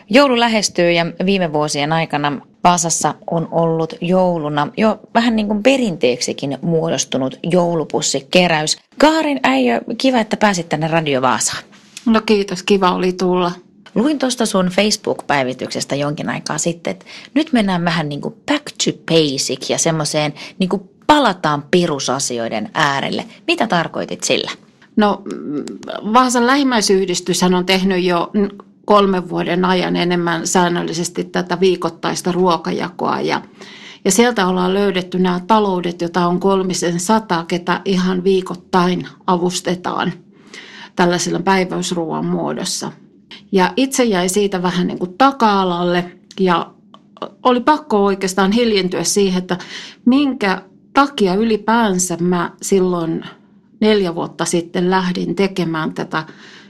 Joulu lähestyy ja viime vuosien aikana Vaasassa on ollut jouluna jo vähän niin kuin perinteeksikin muodostunut joulupussikeräys. Kaarin äijö, kiva, että pääsit tänne Radio Vaasaan. No kiitos, kiva oli tulla. Luin tuosta sun Facebook-päivityksestä jonkin aikaa sitten, että nyt mennään vähän niin kuin back to basic ja semmoiseen niin kuin palataan perusasioiden äärelle. Mitä tarkoitit sillä? No Vaasan lähimmäisyhdistyshän on tehnyt jo 3 vuoden ajan enemmän säännöllisesti tätä viikoittaista ruokajakoa ja sieltä ollaan löydetty nämä taloudet, joita on 300, ketä ihan viikoittain avustetaan tällaisella päiväysruoan muodossa. Ja itse jäi siitä vähän niin kuin taka-alalle ja oli pakko oikeastaan hiljentyä siihen, että minkä takia ylipäänsä mä silloin 4 vuotta sitten lähdin tekemään tätä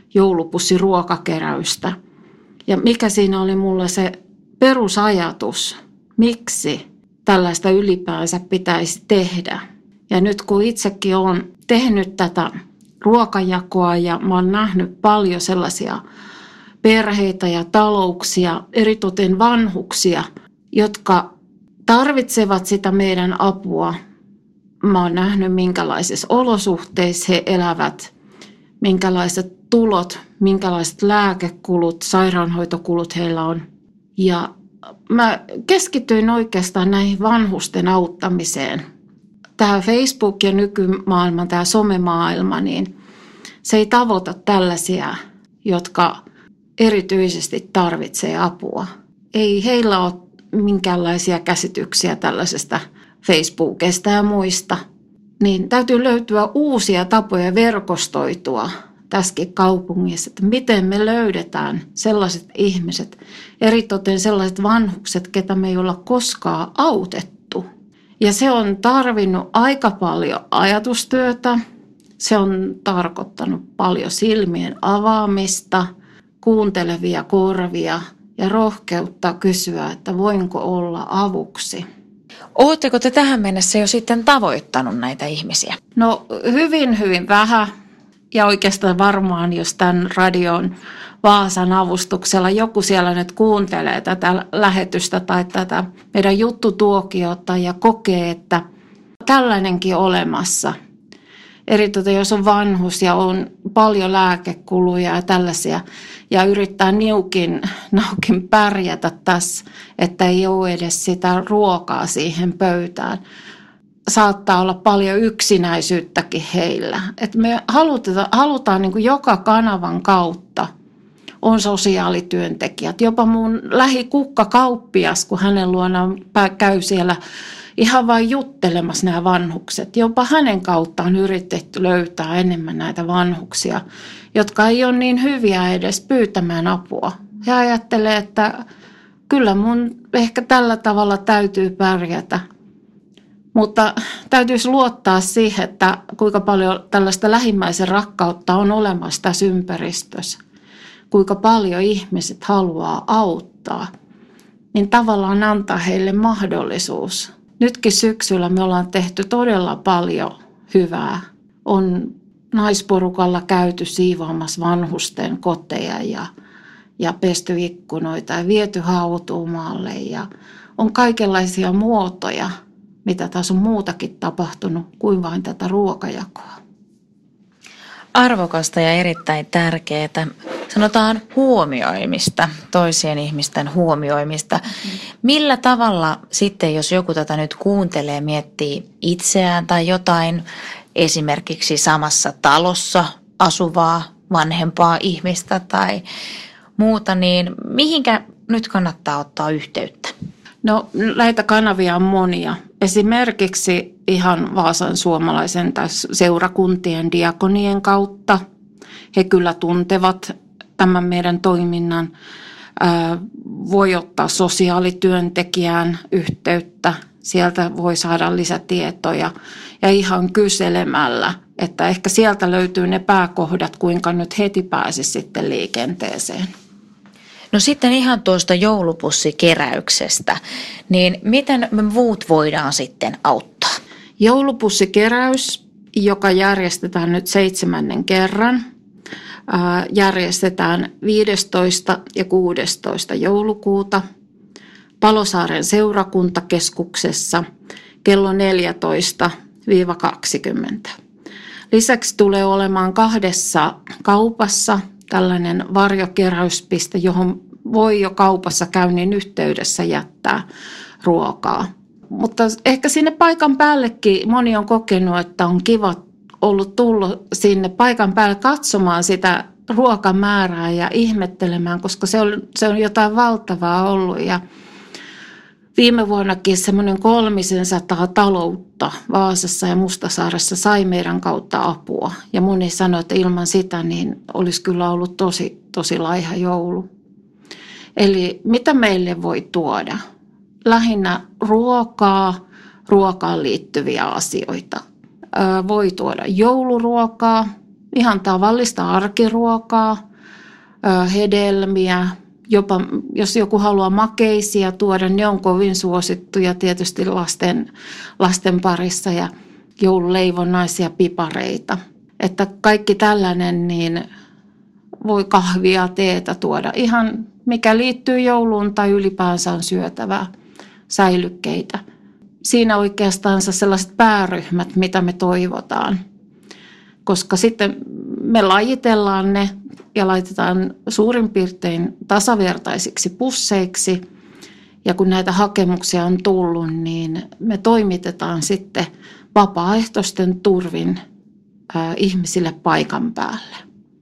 joulupussiruokakeräystä. Ja mikä siinä oli mulle se perusajatus, miksi tällaista ylipäänsä pitäisi tehdä. Ja nyt kun itsekin olen tehnyt tätä ruokajakoa ja mä oon nähnyt paljon sellaisia perheitä ja talouksia, eritoten vanhuksia, jotka tarvitsevat sitä meidän apua. Mä oon nähnyt, minkälaisissa olosuhteissa he elävät, minkälaiset tulot, minkälaiset lääkekulut, sairaanhoitokulut heillä on. Ja mä keskityin oikeastaan näihin vanhusten auttamiseen. Tämä Facebook ja nykymaailma, tämä somemaailma, niin se ei tavoita tällaisia, jotka erityisesti tarvitsee apua. Ei heillä ole minkäänlaisia käsityksiä tällaisesta Facebookista ja muista. Niin täytyy löytyä uusia tapoja verkostoitua tässäkin kaupungissa, että miten me löydetään sellaiset ihmiset, eritoten sellaiset vanhukset, ketä me ei olla koskaan autettu. Ja se on tarvinnut aika paljon ajatustyötä, se on tarkoittanut paljon silmien avaamista, kuuntelevia korvia ja rohkeutta kysyä, että voinko olla avuksi. Oletteko te tähän mennessä jo sitten tavoittanut näitä ihmisiä? No hyvin vähän. Ja oikeastaan varmaan, jos tämän radion Vaasan avustuksella joku siellä nyt kuuntelee tätä lähetystä tai tätä meidän juttutuokiota ja kokee, että tällainenkin olemassa. Eritoten jos on vanhus ja on paljon lääkekuluja ja tällaisia ja yrittää niukin pärjätä tässä, että ei ole edes sitä ruokaa siihen pöytään. Saattaa olla paljon yksinäisyyttäkin heillä. Et me halutaan niin kuin joka kanavan kautta on sosiaalityöntekijät. Jopa mun lähikukkakauppias, kun hänen luonaan käy siellä ihan vain juttelemassa nämä vanhukset. Jopa hänen kauttaan yritetty löytää enemmän näitä vanhuksia, jotka ei ole niin hyviä edes pyytämään apua. He ajattelee, että kyllä mun ehkä tällä tavalla täytyy pärjätä. Mutta täytyisi luottaa siihen, että kuinka paljon tällaista lähimmäisen rakkautta on olemassa tässä ympäristössä. Kuinka paljon ihmiset haluaa auttaa, niin tavallaan antaa heille mahdollisuus. Nytkin syksyllä me ollaan tehty todella paljon hyvää. On naisporukalla käyty siivoamassa vanhusten koteja ja pesty ikkunoita ja viety hautuumaalle ja on kaikenlaisia muotoja, mitä taas on muutakin tapahtunut kuin vain tätä ruokajakoa. Arvokasta ja erittäin tärkeää, sanotaan huomioimista, toisien ihmisten huomioimista. Millä tavalla sitten, jos joku tätä nyt kuuntelee, miettii itseään tai jotain, esimerkiksi samassa talossa asuvaa vanhempaa ihmistä tai muuta, niin mihinkä nyt kannattaa ottaa yhteyttä? No näitä kanavia on monia. Esimerkiksi ihan Vaasan suomalaisen tai seurakuntien diakonien kautta. He kyllä tuntevat tämän meidän toiminnan. Voi ottaa sosiaalityöntekijään yhteyttä. Sieltä voi saada lisätietoja ja ihan kyselemällä, että ehkä sieltä löytyy ne pääkohdat, kuinka nyt heti pääsisi sitten liikenteeseen. No sitten ihan tuosta joulupussikeräyksestä, niin miten me muut voidaan sitten auttaa? Joulupussikeräys, joka järjestetään nyt 7. kerran. järjestetään 15. ja 16. joulukuuta Palosaaren seurakuntakeskuksessa kello 14-20. Lisäksi tulee olemaan 2 kaupassa tällainen varjokeräyspiste, johon voi jo kaupassa käynnin yhteydessä jättää ruokaa. Mutta ehkä sinne paikan päällekin moni on kokenut, että on kiva ollut tullut sinne paikan päälle katsomaan sitä ruokamäärää ja ihmettelemään, koska se on jotain valtavaa ollut. Ja viime vuonnakin semmoinen 300 taloutta Vaasassa ja Mustasaaressa sai meidän kautta apua. Ja moni sanoi, että ilman sitä niin olisi kyllä ollut tosi laiha joulu. Eli mitä meille voi tuoda? Lähinnä ruokaan liittyviä asioita. Voi tuoda jouluruokaa, ihan tavallista arkiruokaa, hedelmiä. Jopa jos joku haluaa makeisia tuoda, ne on kovin suosittuja tietysti lasten parissa ja joululeivonnaisia pipareita. Että kaikki tällainen niin voi kahvia, teetä tuoda. Ihan mikä liittyy jouluun tai ylipäänsä on syötävää, säilykkeitä. Siinä oikeastaan sellaiset pääryhmät, mitä me toivotaan. Koska sitten me lajitellaan ne ja laitetaan suurin piirtein tasavertaisiksi pusseiksi. Ja kun näitä hakemuksia on tullut, niin me toimitetaan sitten vapaaehtoisten turvin ihmisille paikan päälle.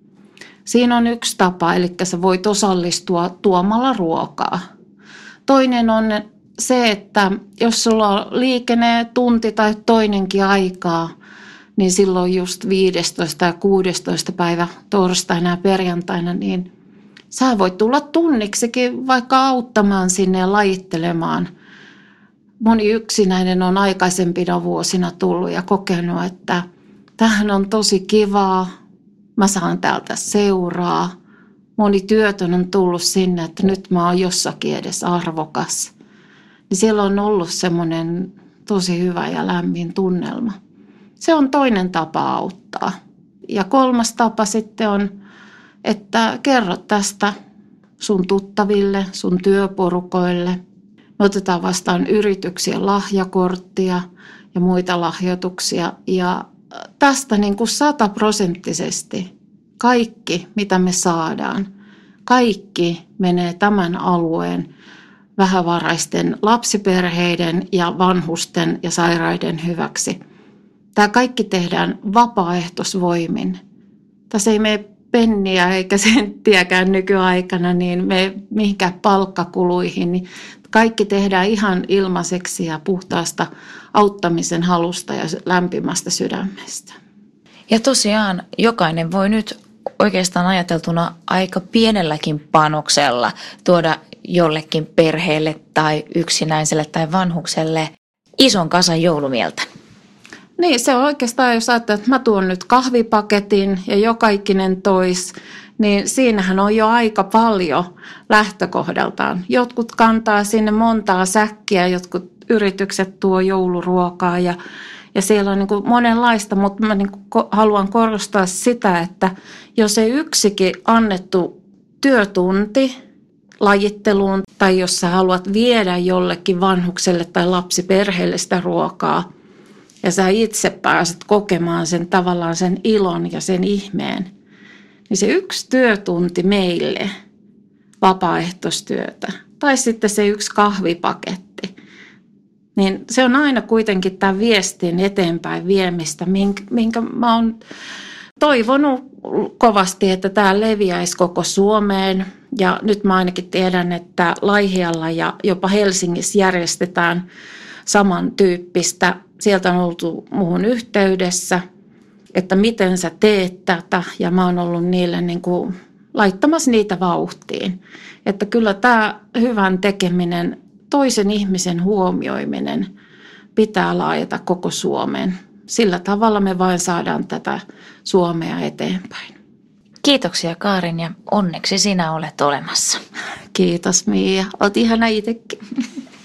Siinä on yksi tapa, eli sä voit osallistua tuomalla ruokaa. Toinen on se, että jos sulla on tunti tai toinenkin aikaa, niin silloin just 15. ja 16. päivä torstaina ja perjantaina, niin sä voit tulla tunniksikin vaikka auttamaan sinne ja lajittelemaan. Moni yksinäinen on aikaisempina vuosina tullut ja kokenut, että tämähän on tosi kivaa, mä saan täältä seuraa. Moni työtön on tullut sinne, että nyt mä oon jossakin edes arvokas. Niin siellä on ollut semmoinen tosi hyvä ja lämmin tunnelma. Se on toinen tapa auttaa. Ja 3. tapa sitten on, että kerrot tästä sun tuttaville, sun työporukoille. Me otetaan vastaan yrityksien lahjakorttia ja muita lahjoituksia. Ja tästä niin kuin 100% kaikki, mitä me saadaan, kaikki menee tämän alueen vähävaraisten lapsiperheiden ja vanhusten ja sairaiden hyväksi. Tämä kaikki tehdään vapaaehtoisvoimin. Tässä ei mene penniä eikä senttiäkään nykyaikana, niin me mihinkään palkkakuluihin. Niin kaikki tehdään ihan ilmaiseksi ja puhtaasta auttamisen halusta ja lämpimästä sydämestä. Ja tosiaan jokainen voi nyt oikeastaan ajateltuna aika pienelläkin panoksella tuoda jollekin perheelle tai yksinäiselle tai vanhukselle ison kasan joulumieltä. Niin, se on oikeastaan, jos ajattelee, että mä tuon nyt kahvipaketin ja jokaikinen tois, niin siinähän on jo aika paljon lähtökohdaltaan. Jotkut kantaa sinne montaa säkkiä, jotkut yritykset tuo jouluruokaa ja siellä on niin kuin monenlaista, mutta mä niin kuin haluan korostaa sitä, että jos ei yksikin annettu työtunti lajitteluun tai jos sä haluat viedä jollekin vanhukselle tai lapsiperheelle sitä ruokaa ja sä itse pääset kokemaan sen tavallaan sen ilon ja sen ihmeen, niin se yksi työtunti meille vapaaehtoistyötä tai sitten se yksi kahvipaketti, niin se on aina kuitenkin tämän viestin eteenpäin viemistä, minkä mä oon toivonut kovasti, että tämä leviäisi koko Suomeen. Ja nyt mä ainakin tiedän, että Laihialla ja jopa Helsingissä järjestetään samantyyppistä. Sieltä on oltu muuhun yhteydessä, että miten sä teet tätä. Ja mä oon ollut niille niin kuin laittamassa niitä vauhtiin. Että kyllä tämä hyvän tekeminen, toisen ihmisen huomioiminen pitää laajata koko Suomeen. Sillä tavalla me vain saadaan tätä Suomea eteenpäin. Kiitoksia Kaarin ja onneksi sinä olet olemassa. Kiitos Miia, oot ihana itsekin.